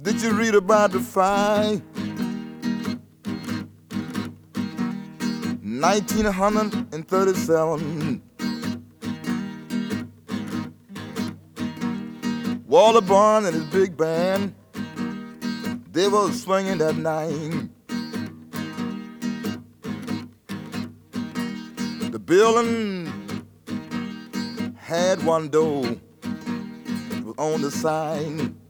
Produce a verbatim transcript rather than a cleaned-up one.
Did you read about the fight? nineteen thirty-seven. Walter Barn and his big band, they were swinging that night. The building had one door, it was on the side.